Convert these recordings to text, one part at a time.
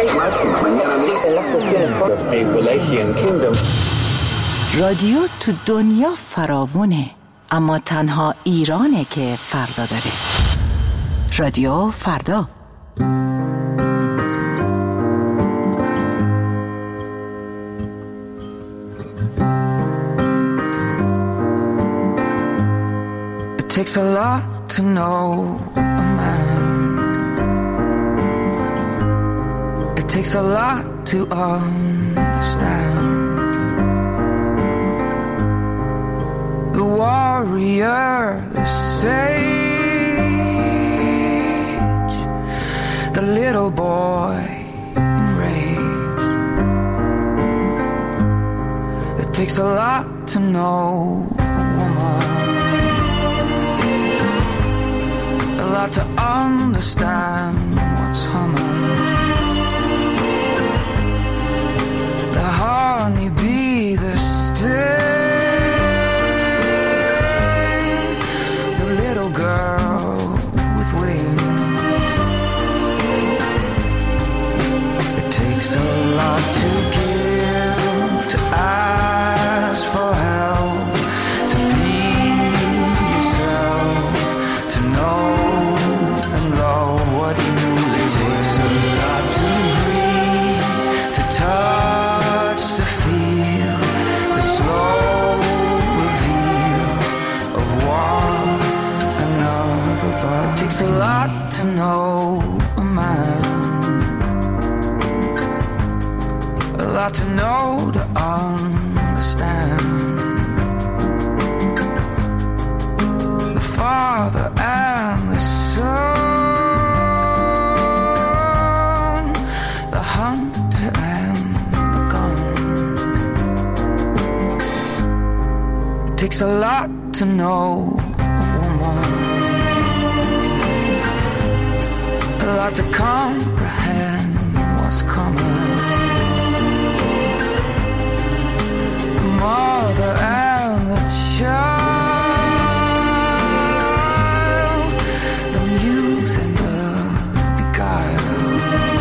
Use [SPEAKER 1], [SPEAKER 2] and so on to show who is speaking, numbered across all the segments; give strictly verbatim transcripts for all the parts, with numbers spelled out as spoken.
[SPEAKER 1] رادیو تو دنیا فراوونه، اما تنها ایرانه که فردا داره. رادیو فردا.
[SPEAKER 2] It takes a lot to know a man. It takes a lot to understand. The warrior, the sage, the little boy enraged. It takes a lot to know a woman, a lot to understand what's humming. The honeybee, the still girl with wings. It takes a lot to give, to ask for help, to be yourself, to know and love what you really. It takes a lot to breathe, to touch, to feel the slow reveal of one. It takes a lot to know a man, a lot to know to understand. The father and the son, the hunter and the gun. It takes a lot to know a woman, a lot to comprehend what's coming. The mother and the child, the muse and the beguile.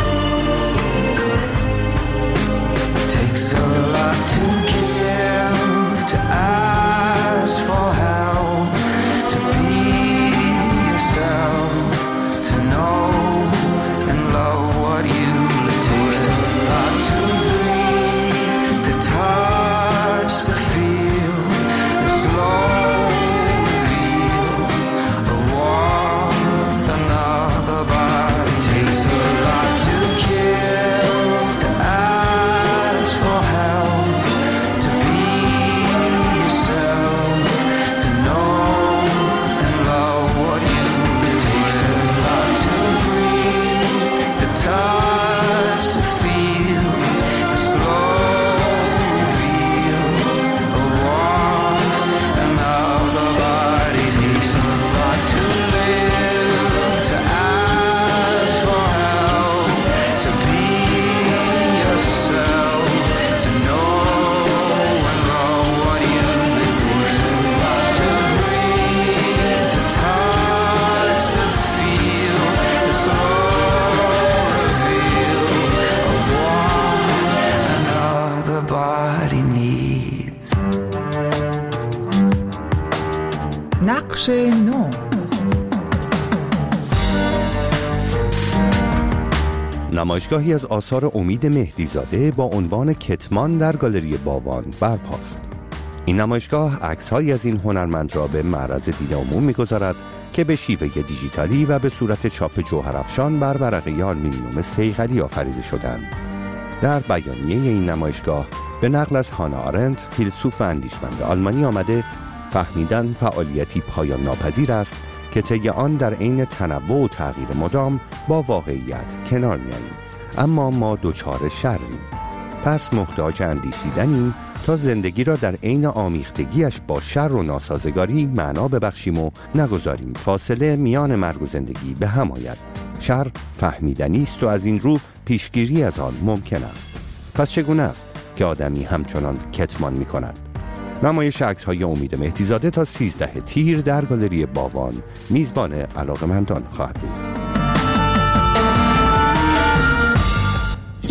[SPEAKER 2] It takes a lot to give, to ask for help, to be yourself, to know and love what you live. It takes a lot to breathe, to touch, to feel the slow reveal of one another. But it takes a lot to give, to ask for help, to be yourself, to know and love what you live. It takes a lot to breathe, to touch, to feel the slow reveal of one another. But it takes a lot to live, to ask for help, to be yourself, to know and love what you live. It takes a lot to breathe, to touch, to feel the slow reveal of one another body needs.
[SPEAKER 3] نقش نو.
[SPEAKER 4] نمایشگاهی از آثار امید مهدیزاده با عنوان کتمان در گالری باوان برپاست. این نمایشگاه عکس‌هایی از این هنرمند را به معرض دید عموم می‌گذارد که به شیوه دیجیتالی و به صورت چاپ جوهرافشان بر ورقه آلومینیوم صیقلی آفریده شدند. در بیانیه این نمایشگاه به نقل از هانا آرنت، فیلسوف و اندیشمند آلمانی آمده فهمیدن فعالیتی پایان ناپذیر است که طی آن در عین تنوع و تغییر مدام با واقعیت کنار می‌آییم، اما ما دچار شریم. پس محتاج اندیشیدنیم تا زندگی را در عین آمیختگیش با شر و ناسازگاری معنا ببخشیم و نگذاریم فاصله میان مرگ و زندگی به هم آید. شر فهمیدنی است و از این رو پیشگیری از آن ممکن است. پس چگونه است که آدمی همچنان کتمان می کند؟ نمایش عکس‌های امید مهدیزاده تا سیزده تیر در گالری باوان میزبان علاقه‌مندان خواهد بود.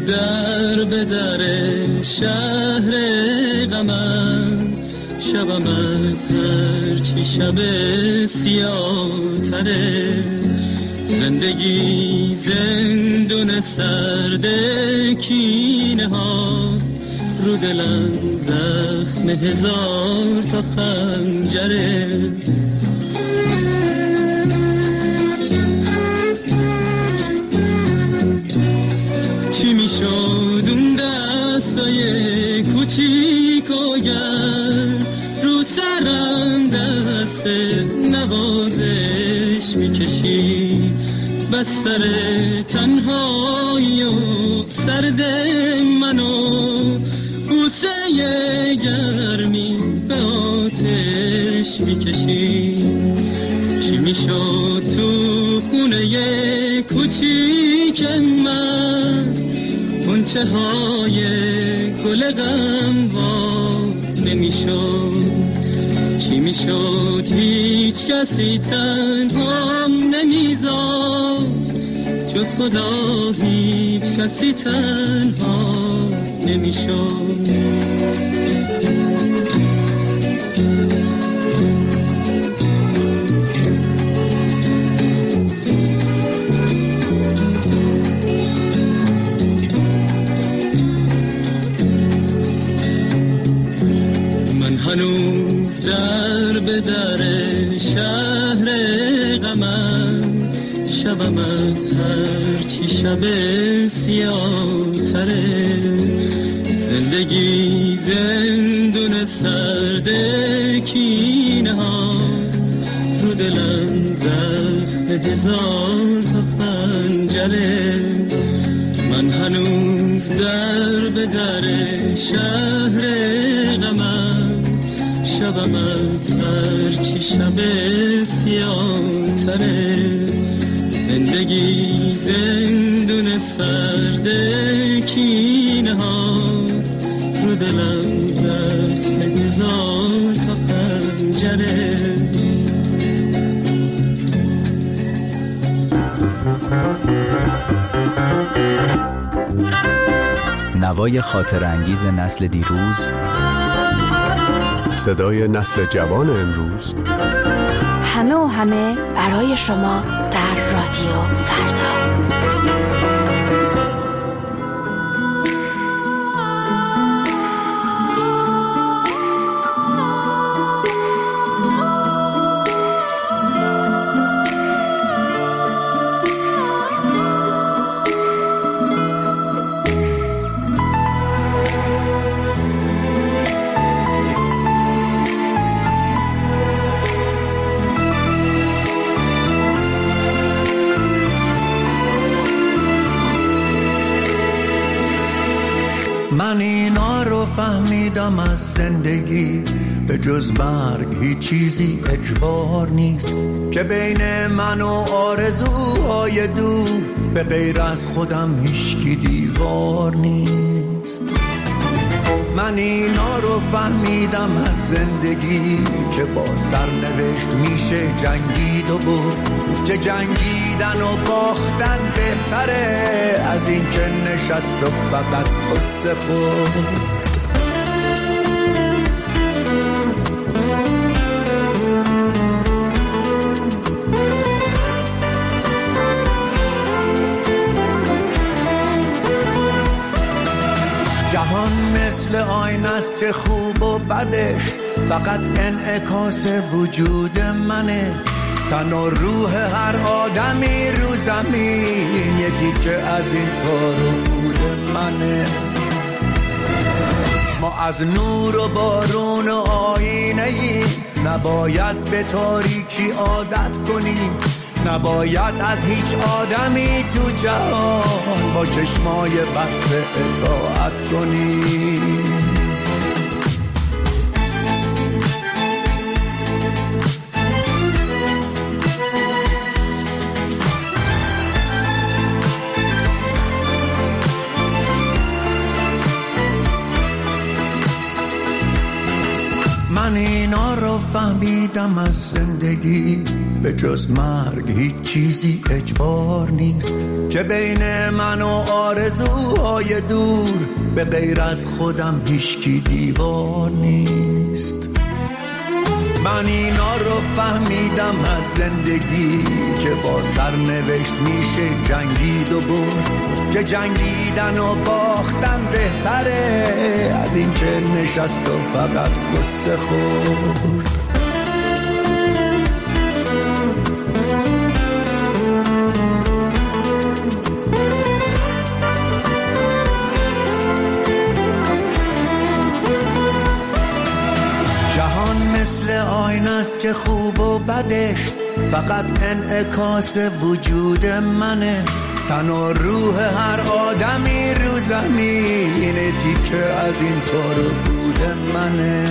[SPEAKER 5] در به در شهر غمم، شبم از هرچی شب سیاه تره. زندگی زندون سرد کینه هاست، رو دلم زخم هزار تا خنجره. چی می شد اون دستای کوچیک و گرم، رو سرم دست نوازش می کشی. بستر تنهایی و سرد منو، بوسه گرمی به آتش می کشی. چی می شد تو خونه کوچیک من، غنچه های گل غم وا نمی شد. چی می شد هیچ کسی تنهام نمیذاد، جز خدا هیچ کسی تنها نمی شد. هنوز در به در شهر غمم، شبم از هرچی شب سیاه تره. زندگی زندون سرد کینه هاست، رو دلم زخم هزار تا خنجره. من هنوز در به در شهر غمم، شبم از هرچی شب سیاه تره. زندگی زندون سرد کینه هاست، رو دلم زخم هزار تا خنجره.
[SPEAKER 6] نوای خاطر انگیز نسل دیروز،
[SPEAKER 7] صدای نسل جوان امروز،
[SPEAKER 8] همه و همه برای شما در رادیو فردا.
[SPEAKER 9] من اینا رو فهمیدم از زندگی، به جز مرگ هیچ چیزی اجبار نیست. که بین من و آرزوهای دور، به غیر از خودم هیچکی دیوار نیست. من اینا رو فهمیدم از زندگی، که با سرنوشت میشه جنگید و برد. که جنگیدن و باختن بهتره از این که نشست و فقط قصه خورد. جهان مثل آینه است که خوب و بدش فقط انعکاس وجود منه. تن و روح هر آدمی رو زمین یه تیکه از این تار و پود منه. ما از نور و بارون و آینه ایم، نباید به تاریکی عادت کنیم. نباید از هیچ آدمی تو جهان با چشمای بسته اطاعت کنیم. من اینا رو فهمیدم از زندگی، به جز مرگ هیچ چیزی اجبار نیست که بین من و آرزوهای دور به غیر از خودم هیچکی دیوار نیست. من اینا رو فهمیدم از زندگی که با سرنوشت میشه جنگید و برد، که جنگیدن و باختن بهتره از این که نشست و فقط قصه خورد. است که خوب و بدش فقط انعکاس وجود منه. تن و روح هر آدمی رو زمین تیکه از این طور بود منه.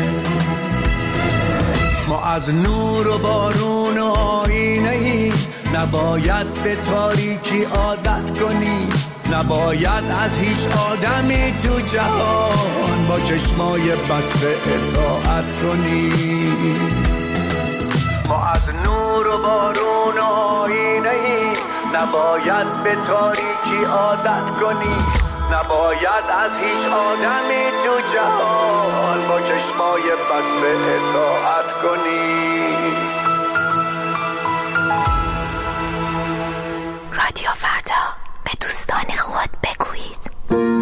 [SPEAKER 9] ما از نور و بارون و آینه ای نباید به تاریکی عادت کنی، نباید از هیچ آدمی تو جهان با چشمای بسته اطاعت کنی. ما از نور و بارون و آینه ای نباید به تاریکی عادت کنی، نباید از هیچ آدمی تو جهان با چشمای بسته اطاعت کنی.
[SPEAKER 8] رادیو فردا، به دوستان خود بگویید.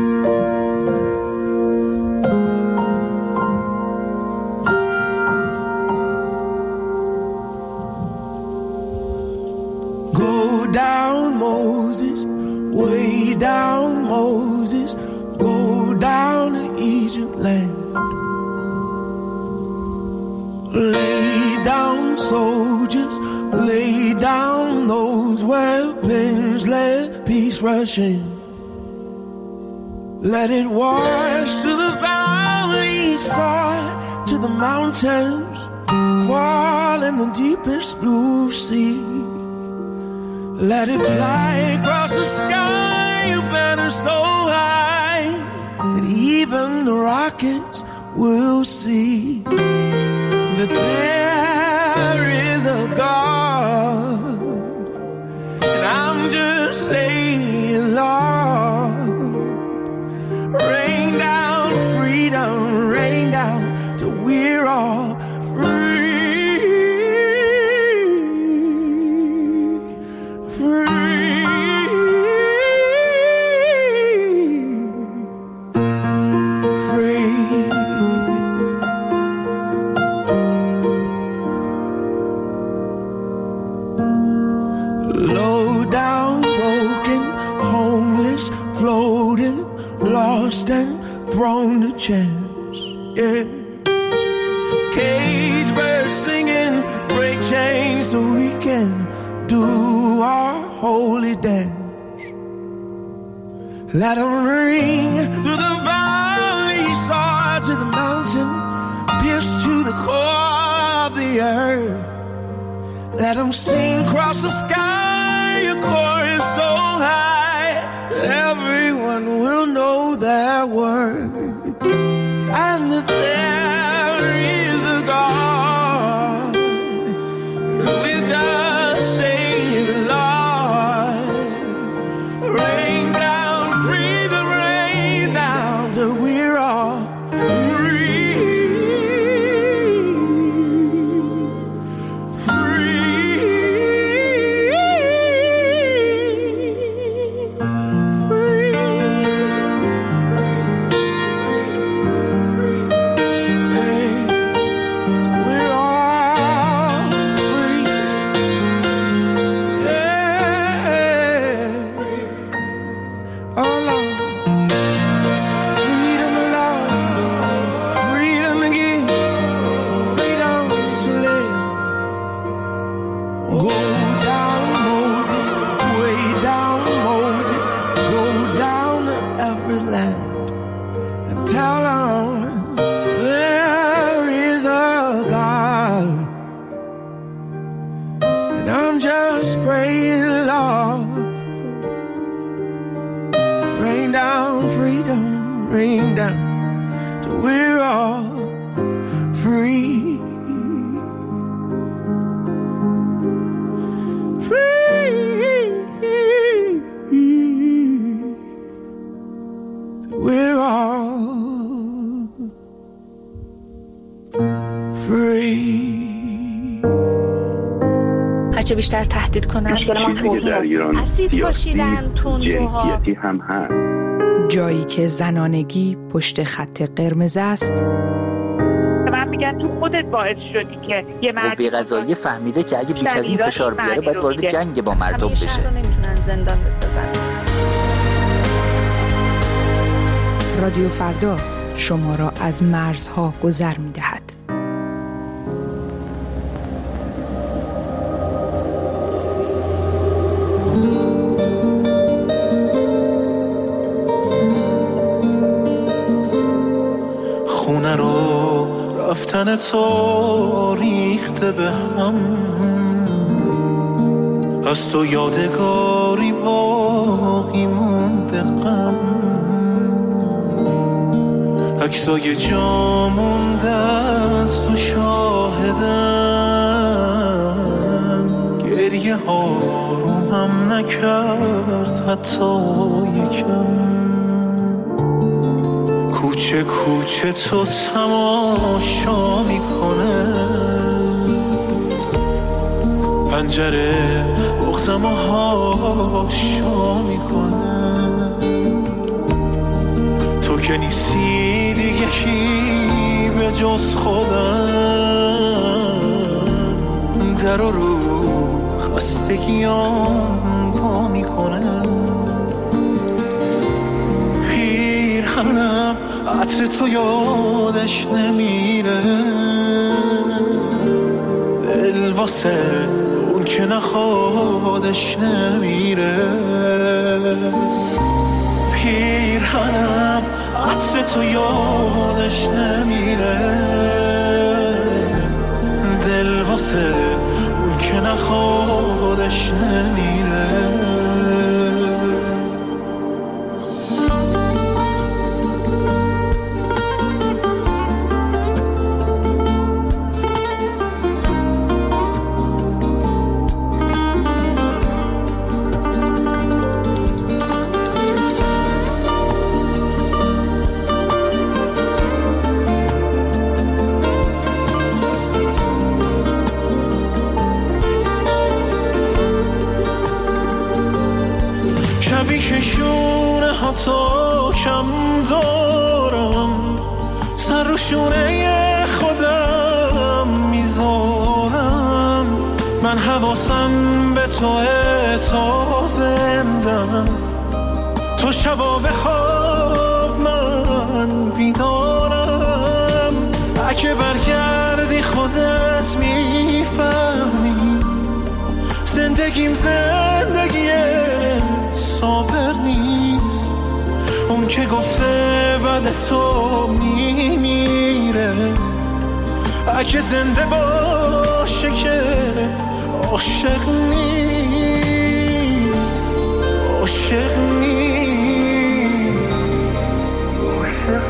[SPEAKER 10] Go down Moses, way down Moses, go down to Egypt land. Lay down soldiers, lay down those weapons, let peace rush in. Let it wash to the valley side, to the mountains, fall in the deepest blue sea. Let it fly across the sky, a banner so high that even the rockets will see that there is a God. And I'm just saying, Lord, rain down freedom, rain down till we're all free. And thrown a chance, yeah. Cage birds singing, break chains so we can do our holy dance. Let them ring through the valley, soar to the mountain, pierce to the core of the earth. Let them sing across the sky, a chorus so high that everyone will know their word, and that there is a God. We just say, Lord, rain down freedom, rain down till we're all free.
[SPEAKER 11] بیشتر تهدید کنن.
[SPEAKER 12] مشکل ما توهین
[SPEAKER 11] اسید پاشیدن، تندروها
[SPEAKER 13] هم هست.
[SPEAKER 3] جایی که زنانگی پشت خط قرمز است.
[SPEAKER 14] من میگن تو خودت باعث شدی که یه مرد
[SPEAKER 6] قوه قضاییه فهمیده که اگه بیش از این فشار بیاره باید وارد جنگ با مردم بشه.
[SPEAKER 11] همیشه نمیتونن زندان بسازن.
[SPEAKER 3] رادیو فردا شما را از مرزها گذر می‌دهد.
[SPEAKER 10] خونه رو رفتن تو ریخته به هم، از تو یادگاری باقی مونده غم، عکسای جا مونده از تو شاهدن، گریه ها رو هم نکرد حتی یکم، کوچه کوچه تو تماشا میکنه، پنجره بغزم و هاشا میکنه، تو که نیستی دیگه کی به جز خودم، در رو خستگیام وا میکنه، پیرهنم عطر تو یادش نمیره، دل واسه اون که نخوادش نمیره، پیرهنم عطر تو یادش نمیره، دل واسه اون که نخوادش نمیره. کشونه ها تو کم دارم، سر رو شونه خودم میذارم، من حواسم به تو تا زندم، تو شبا بخواب من بیدارم، اگه برگردی خودت میفهمی زندگیم زندگیه صابر نیست، اون که گفته بعد تو میمیره، اگه زنده باشه که عاشق نیست، عاشق نیست، عاشق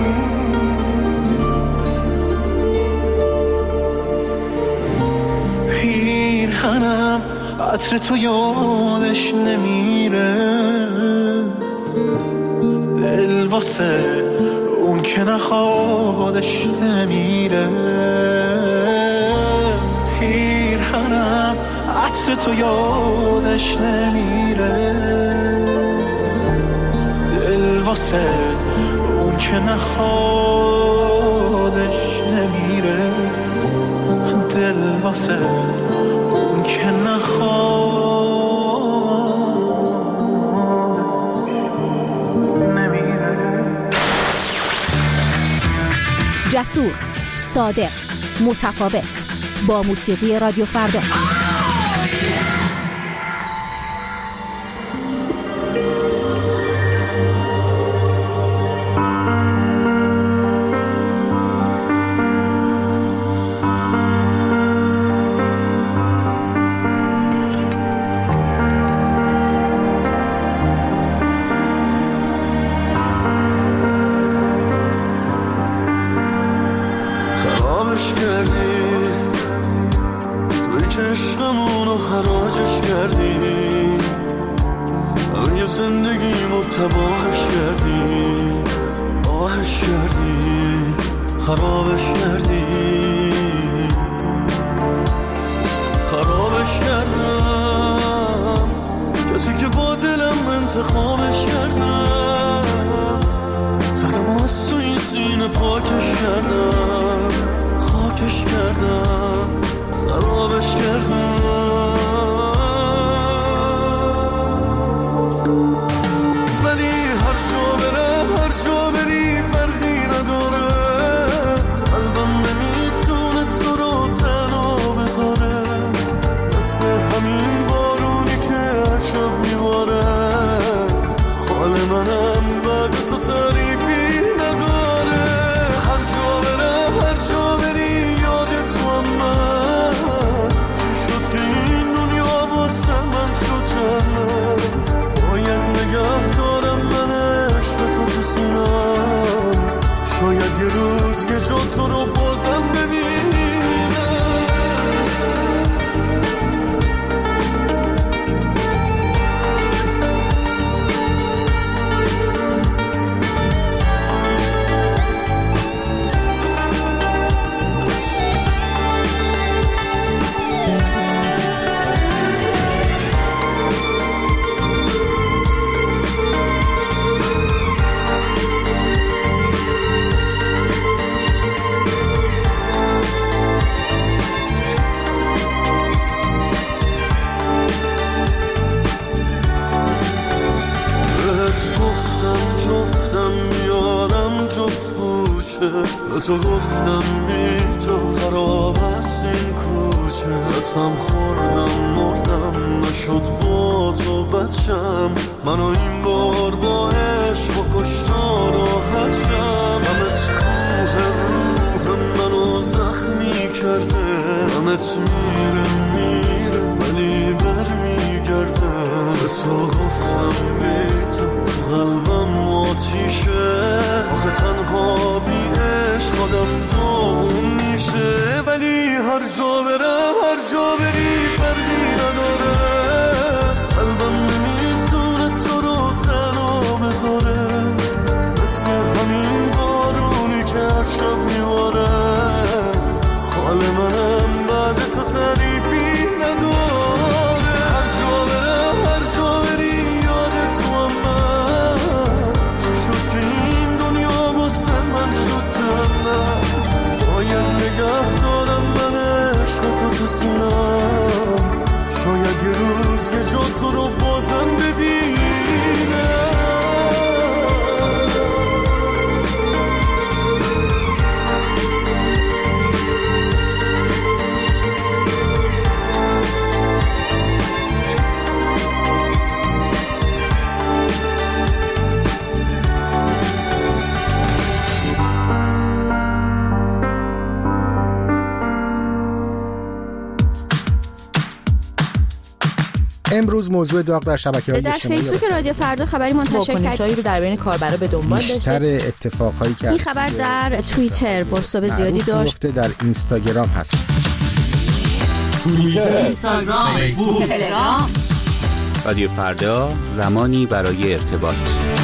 [SPEAKER 10] نیست. پیرهنم عطر تو یادش نمیره، دل واسه اون که نخوادش نمیره، پیرهنم عطر تو یادش نمیره، دل واسه اون که نخوادش نمیره، دل واسه اون که نخواد نمیره.
[SPEAKER 15] جسور، صادق، متفاوت، با موسیقی رادیو فردا.
[SPEAKER 9] خرابش کردی
[SPEAKER 10] انتخابش کردم، زدم از تو این سینه پاکش کردم، خاکش کردم، خرابش کردم. ولی هر جا برم هر جا بری فرقی نداره، قلبم نمیتونه تو رو تنها بذاره، مثل همین بارونی که هر شب میباره، حال منم بعد تو تعریفی نداره. هر جا برم هر جا بری یاد تو هم من، چی شد که این دنیا واسه من شد جنت، باید نگه دارم من عشق تو تو سینم، شاید یه روز یه جا تو رو بازم ببینم. تو گفتم بی تو خراب است این کوچه، قسم خوردم مردم نشد با تو بچم، منو این بار با عشق و کشتار راحت شم. همت کوه روح منو زخمی کرده، همت میره میره ولی بر میگرده، به تو گفتم بی تو قلبم آتیشه، آخه تنها بی عشق خودم تو اون میشه. ولی هر جا برم هر جا بری فرقی نداره، قلبم نمیتونه تو رو تنها بذاره، مثل همین بارونی که هر شب میواره، حال منم بعد تو تعریفی نداره. هر جا برم هر جا بری یاد تو هم من، چی شد که این دنیا واسه من شد جنت، باید نگه دارم من عشق تو تو سینم، شاید یه روز یه جا تو رو بازم ببینم.
[SPEAKER 12] امروز موضوع داغ در شبکه‌های اجتماعی
[SPEAKER 8] در فیسبوک رادیو فردا خبری منتشر
[SPEAKER 13] واکنش‌هایی رو در بین کاربرا به دنبال داشته.
[SPEAKER 12] بیشتر اتفاقایی که
[SPEAKER 8] این خبر در توییتر بازتاب زیادی داشت،
[SPEAKER 12] در اینستاگرام هست،
[SPEAKER 6] توییتر،
[SPEAKER 13] اینستاگرام، فیسبوک، تلگرام.
[SPEAKER 6] رادیو فردا، زمانی برای ارتباط.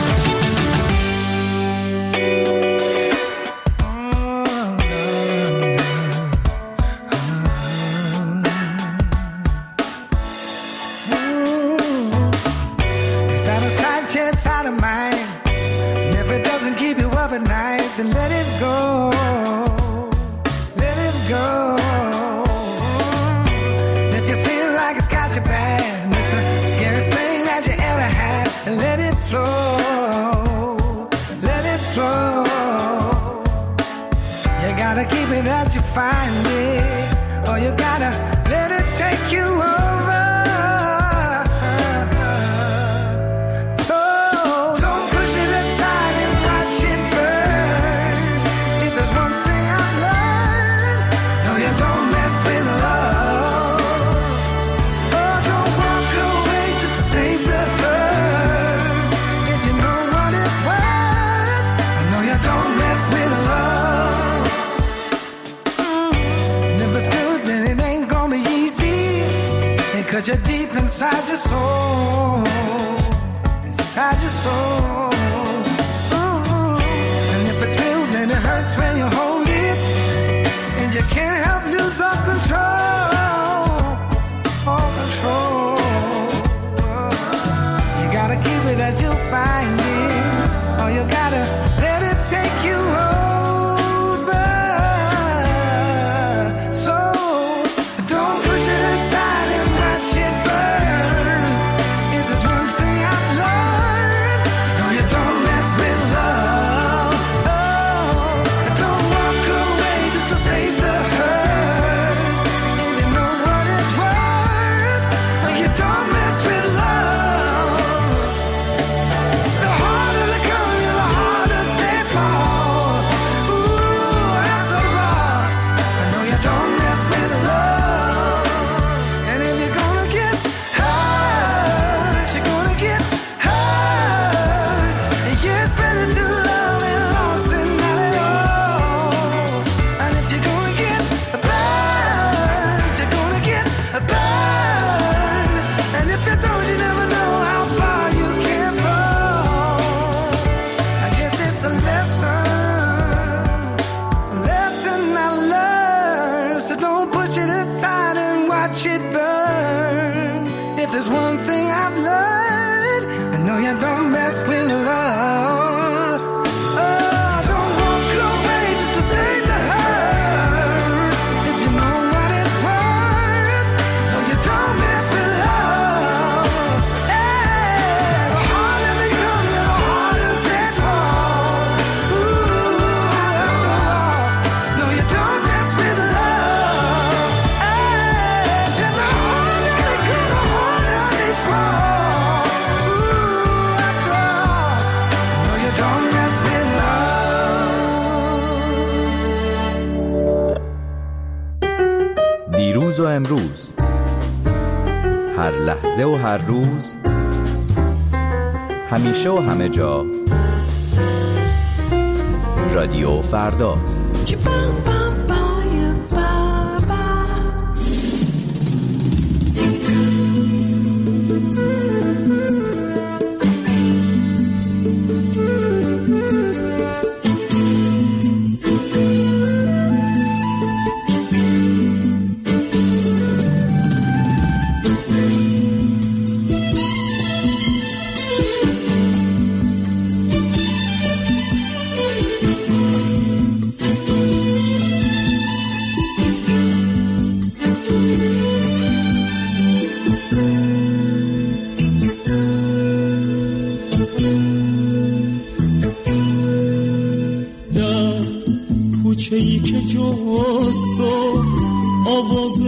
[SPEAKER 16] Cause you're deep inside your soul, inside your soul. Ooh. And if it's real, then it hurts when you hold it, and you can't help lose all control, all control. You gotta keep it at one thing I've learned, I know you don't mess with love. Oh, don't walk away just to save the hurt. If you know what it's worth, no, you don't mess with love. Hey, the harder they come, the harder they fall. Ooh, no, you don't mess with love. Hey, the harder they come, the harder they fall. Ooh, after all, no, you don't mess with love.
[SPEAKER 6] دیروز و امروز، هر لحظه و هر روز، همیشه و همه جا، رادیو فردا.
[SPEAKER 5] کوچه‌ای که جست و آواز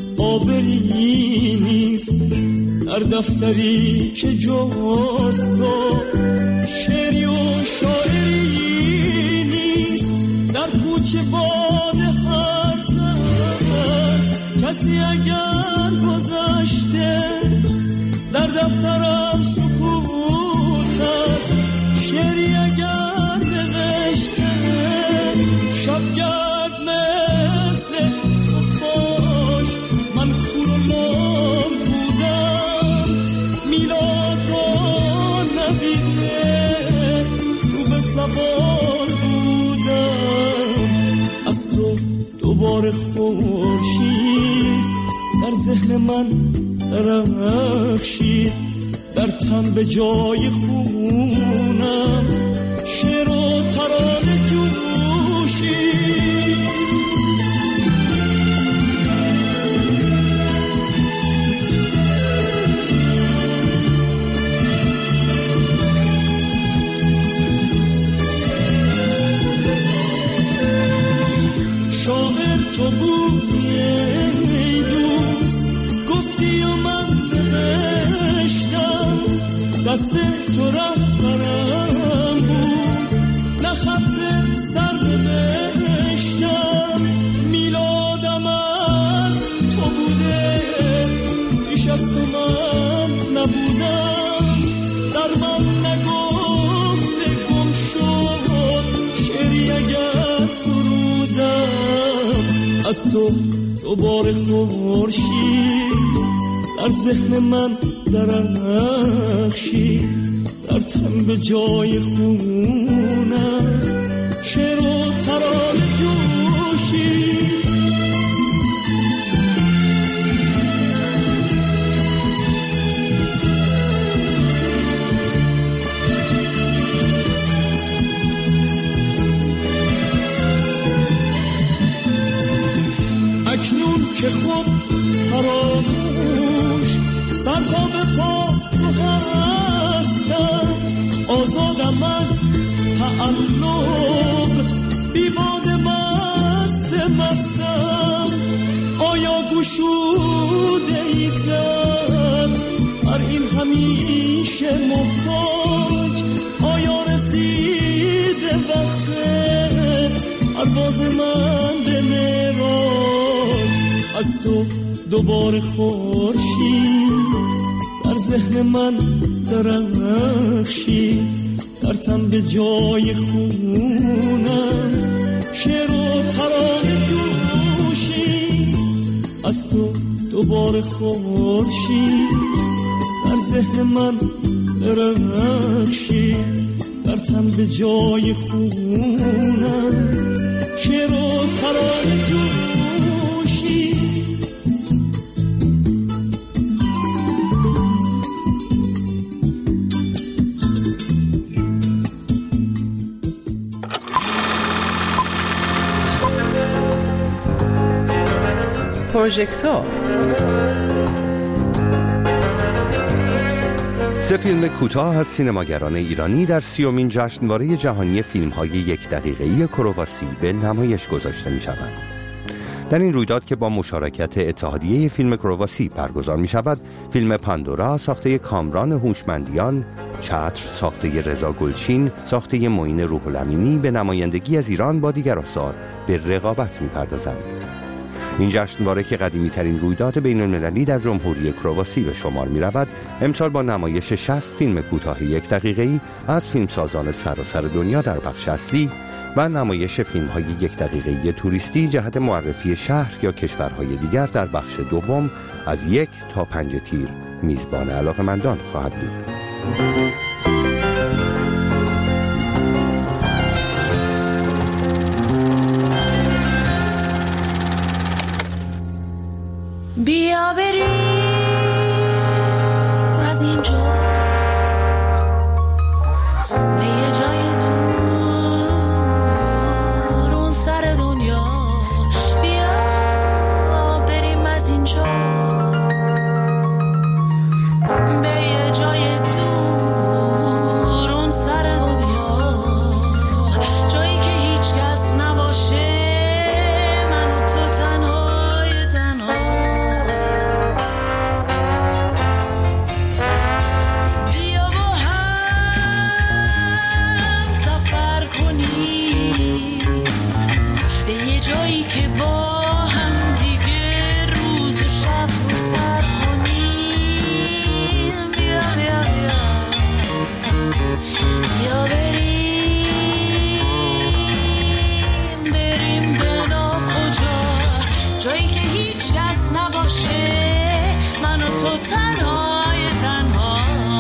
[SPEAKER 5] آبری نیست، در دفتری که جست و شعری و شاعری نیست، در کوچه باد هرز است، کسی اگر گذشته در دفترم سکوت است، شعری اگر نوشته شبگرد مثل خفاش، من کور و لام بودم، میلاد را ندیده رو به سوار بودم، از تو دوباره خورشید در ذهن من درخشید، در تن به جای خونم شعر و ترانه جوشید. شاعر تو بودی ای دوست، گفتی و من نوشتم، دست تو رهبرم بود، نه خط سر نوشتم، میلادم از تو بوده، بیش از تو من نبودم، در من نگفته گم شد، شعری اگر سرودم، از تو دوباره خورشید در ذهن من درخشید، در تن به جای خونم شعر و ترانه جوشید. اکنون که خود فراموش سر تا به پا تو هستم، آزادم از تعلق، بی باد مست مستم، آیا گشوده ای در هر این همیشه محتاج، آیا رسیده وقت پرواز من به معراج، از تو دوباره خورشید در ذهن من درخشید، در تن به جای خونم شعر و ترانه جوشید، از تو دوباره خورشید در ذهن من درخشید، در تن به جای خونم شعر و ترانه جوشید.
[SPEAKER 3] پروژکتور.
[SPEAKER 4] سه فیلم کوتاه از سینماگران ایرانی در سیومین جشنواره جهانی فیلم‌های یک دقیقه‌ای کرواسی به نمایش گذاشته می‌شوند. در این رویداد که با مشارکت اتحادیه فیلم کرواسی برگزار می‌شود، فیلم پاندورا ساخته کامران هوشمندیان، چتر ساخته رضا گلچین، ساخته معین روح الامینی به نمایندگی از ایران با دیگر آثار به رقابت می‌پردازند. این جشنواره که قدیمی ترین رویداد بین المللی در جمهوری کرواسی به شمار می رود، امسال با نمایش شصت فیلم کوتاه یک دقیقه‌ای از فیلمسازان سراسر دنیا در بخش اصلی و نمایش فیلم‌های یک دقیقه‌ای توریستی جهت معرفی شهر یا کشورهای دیگر در بخش دوم از یک تا پنج تیر میزبان علاقه‌مندان خواهد بود.
[SPEAKER 17] بیا بریم از اینجا به یه جای دور اون سر دنیا. بیا بریم از اینجا به یه جای دور اون سر دنیا، جایی که هیچ کس نباشه، من و تو تنهای تنها. جایی که با هم دیگه روز و شب رو سر کنیم. بیا بیا بیا بیا بریم بریم به ناکجا، جایی که هیچ کس نباشه، من و تو تنهای تنها.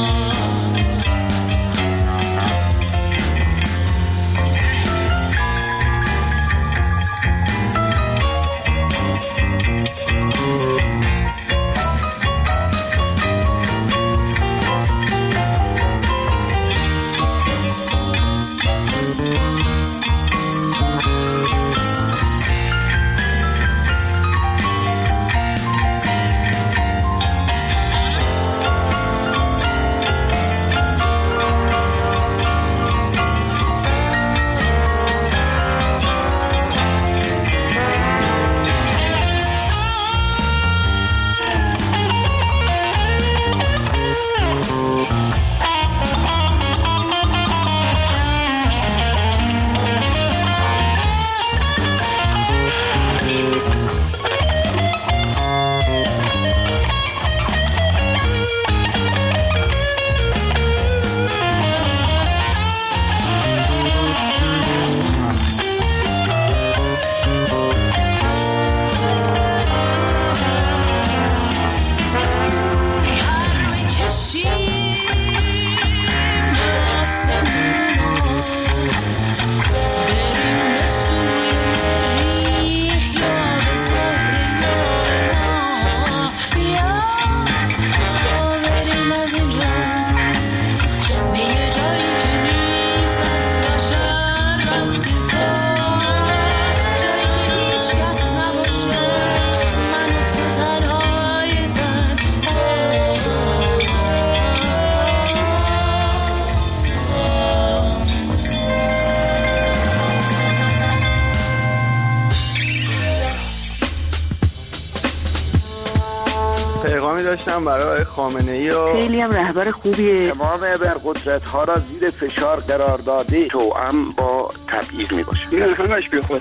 [SPEAKER 18] پیغامی داشتم برای خامنه‌ای و
[SPEAKER 19] خیلی هم رهبر خوبیه.
[SPEAKER 18] تمام ابرقدرت ها را زیر فشار قرار داده، توأم با تبعیض میباشه. این همش بیخوده.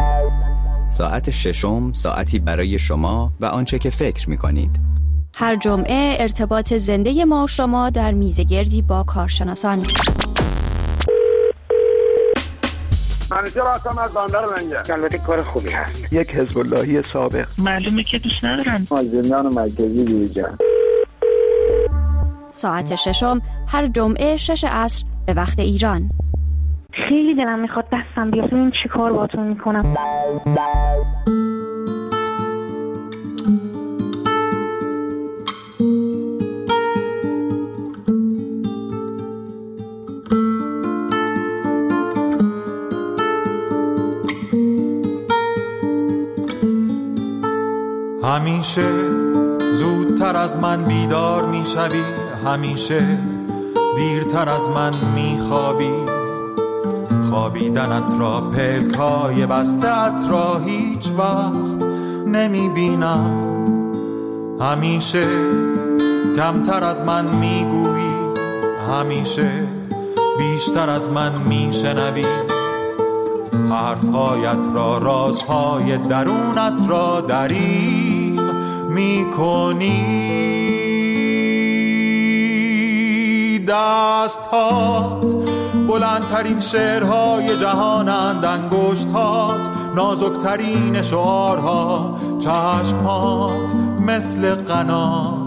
[SPEAKER 6] ساعت ششم، ساعتی برای شما و آنچه که فکر میکنید.
[SPEAKER 15] هر جمعه ارتباط زنده ما و شما در میزگردی با کارشناسان.
[SPEAKER 18] منیجر هستم از بندر لنگر. البته کار خوبی هست. یک حزب اللهی سابق.
[SPEAKER 14] معلومه که دوست ندارم.
[SPEAKER 18] از زندان مرکزی بیرون.
[SPEAKER 15] ساعت ششم هر جمعه شش عصر به وقت ایران.
[SPEAKER 19] خیلی دلم میخواد دستم بیاد ببینم چی کار باهاتون میکنم.
[SPEAKER 20] همیشه زودتر از من بیدار میشوی، همیشه دیرتر از من میخوابی. خوابیدنت را پلکای بستت را هیچ وقت نمیبینم. همیشه کمتر از من میگویی، همیشه بیشتر از من میشنوی. حرفهایت را، رازهای درونت را دریغ میکنی. دستهات بلندترین شعرهای جهانند، انگشتات نازکترین شعارها، چشمات مثل قنات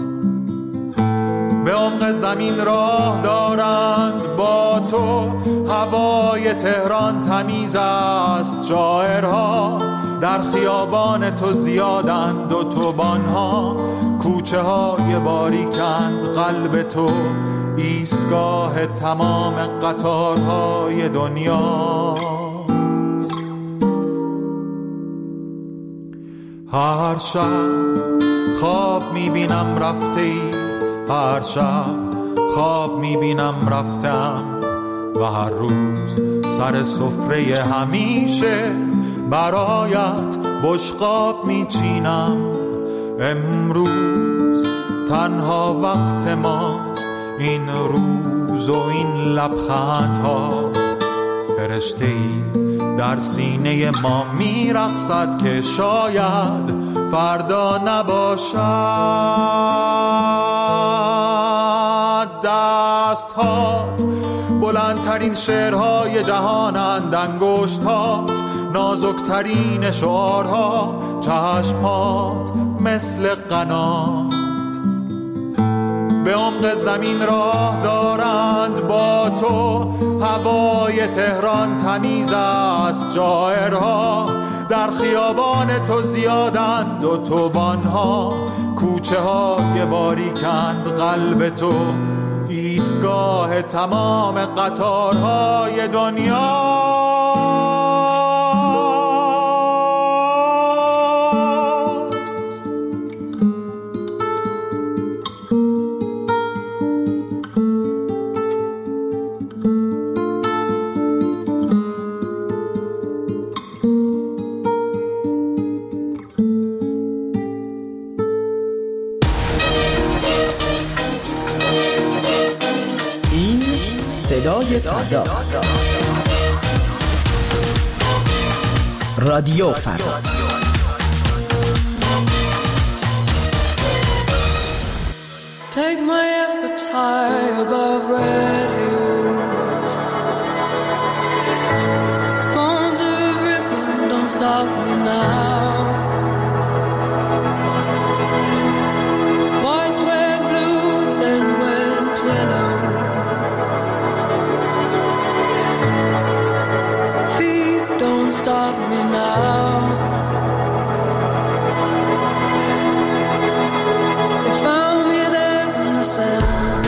[SPEAKER 20] به عمق زمین راه دارند. با تو هوای تهران تمیز است، شاعرها در خیابان تو زیادند، اتوبان‌ها کوچه های باریکند. قلب تو ایستگاه تمام قطارهای دنیاست. هر شب خواب میبینم رفته ای، هر شب خواب میبینم رفتم و هر روز سر سفره همیشه برایت بشقاب میچینم. امروز تنها وقت ماست، این روز و این لبخندها. فرشته‌ای در سینه ما میرقصد که شاید فردا نباشد. دستهات بلندترین شعرهای جهانند، انگشتات نازکترین شعارها، چشمات مثل قنات به عمق زمین راه دارند. با تو هوای تهران تمیز است، شاعرها در خیابان تو زیادند، اتوبان‌ها کوچه های باریکند. قلب تو ایستگاه تمام قطارهای دنیا.
[SPEAKER 21] صدای فردا، رادیو فردا.
[SPEAKER 22] Take my efforts high above red hills. Bones of ribbon, don't stop me now. Whites were blue, then went yellow. Stop me now. You found me there in the sand.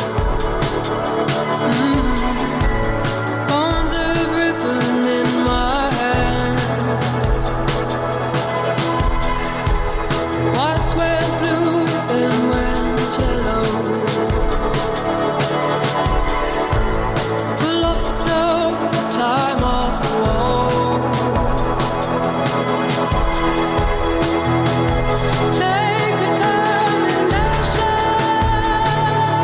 [SPEAKER 22] Mm. Bones of ribbon in my hands. Whites were blue, then went yellow. Pull off the cloak, time off the wall. Take determination.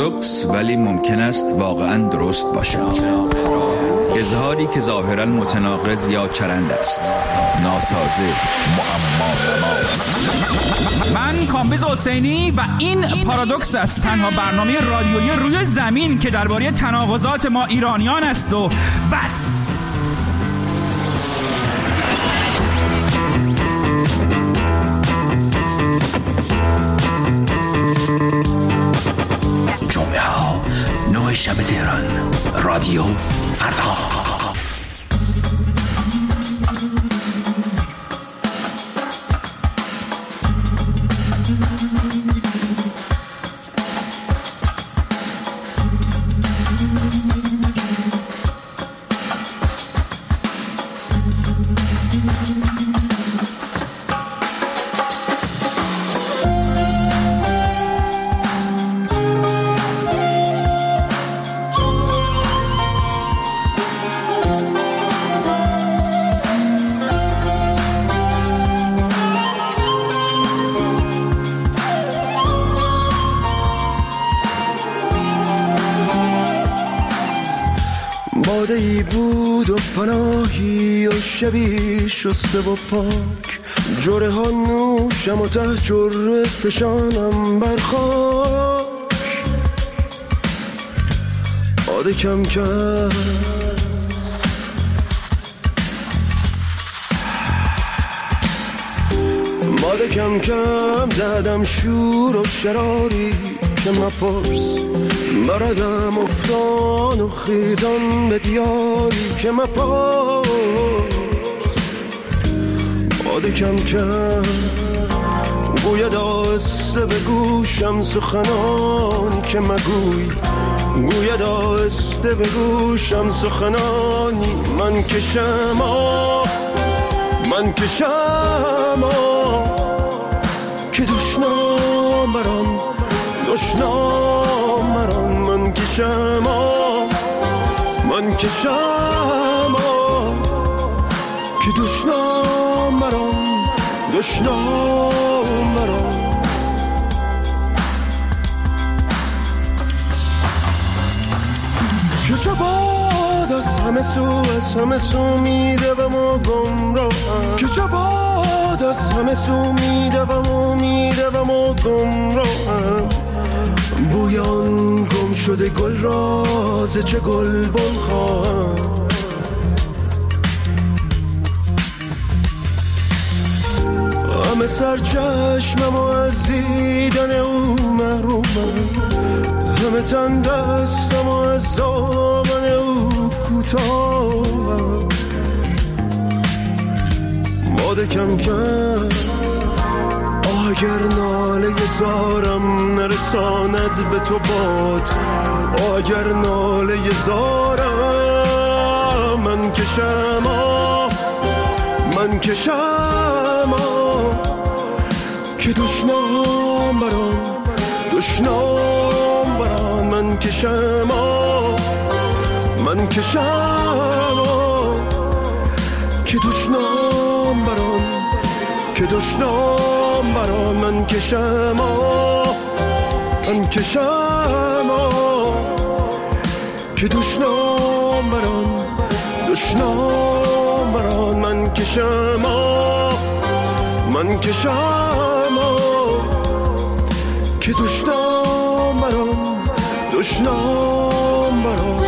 [SPEAKER 1] پارادوکس ولی ممکن است واقعا درست باشد. اظهاری که ظاهرا متناقض یا چرند است، ناسازه، معما.
[SPEAKER 2] من کامبیز حسینی و این پارادوکس است، تنها برنامه رادیویی روی زمین که درباره تناقضات ما ایرانیان است و بس.
[SPEAKER 23] جمعه ها نه شب تهران، رادیو فردا.
[SPEAKER 24] باده‌ای بود و پناهی و شبی شسته و پاک، جره ها نوشم و ته جره فشانم بر خاک. باده کم کم باده کم کم دادم شور و شراری که مپرس، بردم افتان و خیزان به دیاری که مپرس. باده کم کم گوید آسته به گوشم سخنانی که مگوی، گوید آسته به گوشم سخنانی. من کشم آه من کشم آه که دشنام برام دشنام برام. من کشم آه من کشم آه که دشنام برام دشنام برام. که چه باد از همه سو از همه سو میدوم و گمراهم، که چه باد از همه سو میدوم و میدوم و گمراهم. بویان گم شده گل راز چه گل بل خواهم. همه سر چشمم و از دیدن او محرومم، همه تن دستم و از دامن او کوتاهم. باده کم کم اگر ناله زارم نرساند به تو باد، اگر ناله زارم من کشم آه من کشم آه که دشنام برام دشنام برام. من کشم آه من کشم آه که دشنام برام که دشنام برام. من کشم آه من کشم آه که دشنام برام دشنام برام. من کشم آه من کشم آه که دشنام برام دشنام برام.